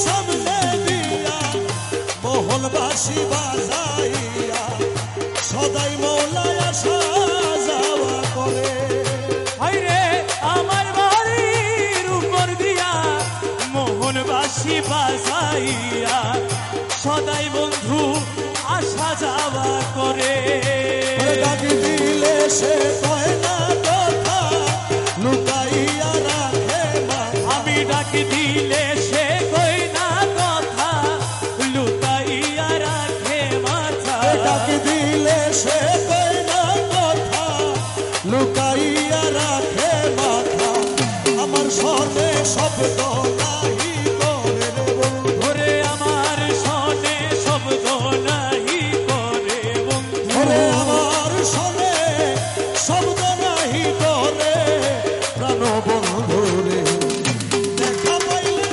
সামনে দিয়া মোহন বাঁশি বাজাইয়া সদাই মৌলায় আসা যাওয়া করে। হায়রে আমার বাড়ির উপর দিয়া মোহন বাঁশি বাজাইয়া সদাই বন্ধু আসা যাওয়া করে। ডাকি দিলে সে কয় না কথা লুকাইয়া রাখে মাথা। আমি ডাকি দিলে সে কই না কথা লুকাইয়া রাখে মাথা। ডাকি দিলে সে কয় না কথা লুকাইয়া রাখে মাথা। আমার সনে শব্দ নাহি করে রে বন্ধু। ওরে আমার সনে শব্দ নাহি করে বন্ধু। ওরে আমার সনে শব্দ নাহি করে প্রাণ বন্ধু রে। দেখা পাইলে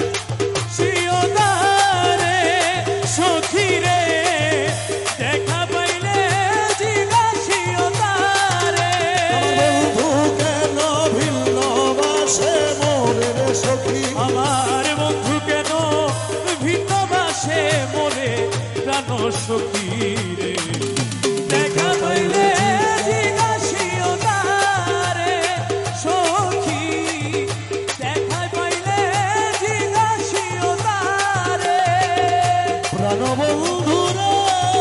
শিওদারে সখী রে দেখা পাইলে জিজ্ঞাসিও তারে। বন্ধু কেন ভিন্ন বাসে মোরে রে সখী। আমার বন্ধু কেন ভিন্ন বাসে মোরে প্রাণ সখী রে। দেখা পাইলে জিজ্ঞাসিও তারে সখী। দেখা পাইলে জিজ্ঞাসিও তারে। প্রাণ বন্ধু রে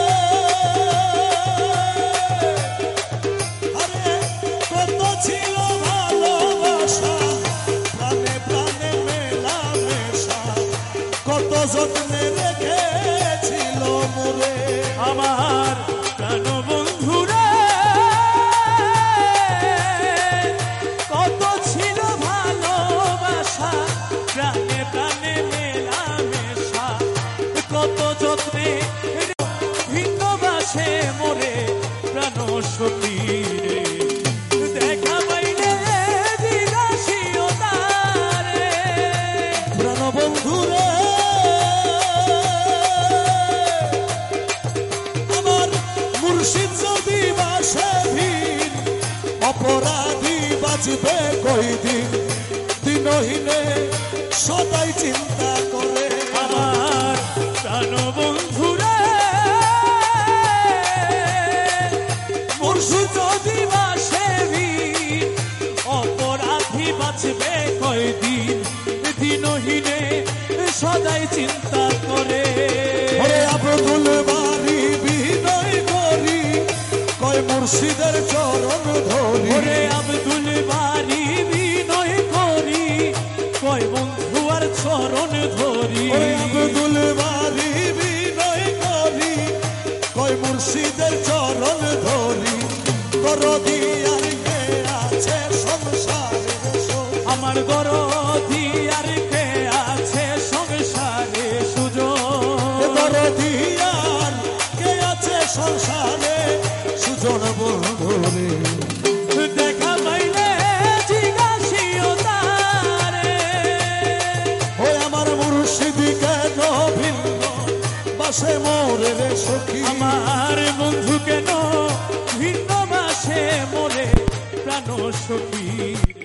আরে কত ছিল ভালোবাসা প্রাণে প্রাণে মেলামেশা কত যত্নে রেখেছিল মোরে। আমার প্রাণ বন্ধু রে কত ছিল ভালোবাসা প্রাণে প্রাণে মেলামেশা কত যত্নে ভিন্ন বাসে মোরে প্রাণ সখী রে। দেখা পাইলে জিজ্ঞাসিও তারে। প্রাণ বন্ধু রে আমার মুর্শিদ যদি বাসে ভিন অপরাধী বাঁচবে কয়দিন দিনহীনে সদাই চিন্তা করে। আমার প্রাণ বন্ধু রে মুর্শিদ যদি বাসে ভিন অপরাধী বাঁচবে কয়দিন দিনহীনে সদাই চিন্তা করে। ওরে আব্দুল বারি বিনয় করি কয় মুর্শিদের চরণ ধরি। ওরে আব্দুল বারি বিনয় করি কয় বন্ধু আর চরণ ধরি। ওরে আব্দুল বারি বিনয় করি কয় মুর্শিদের চরণ ধরি। দরদি আর কে আছে সংসারে সখী। আমার দরদি আর কে আছে সংসারে সুজন। দরদি আর কে আছে সংসারে সুজন বন্ধু রে। দেখা পাইলে জিজ্ঞাসিও তারে। ওই আমার মুর্শিদ কেন ভিন্ন বাসে মোরে রে সখী। আমার বন্ধু কেন ভিন্ন বাসে মোরে প্রাণ সখী।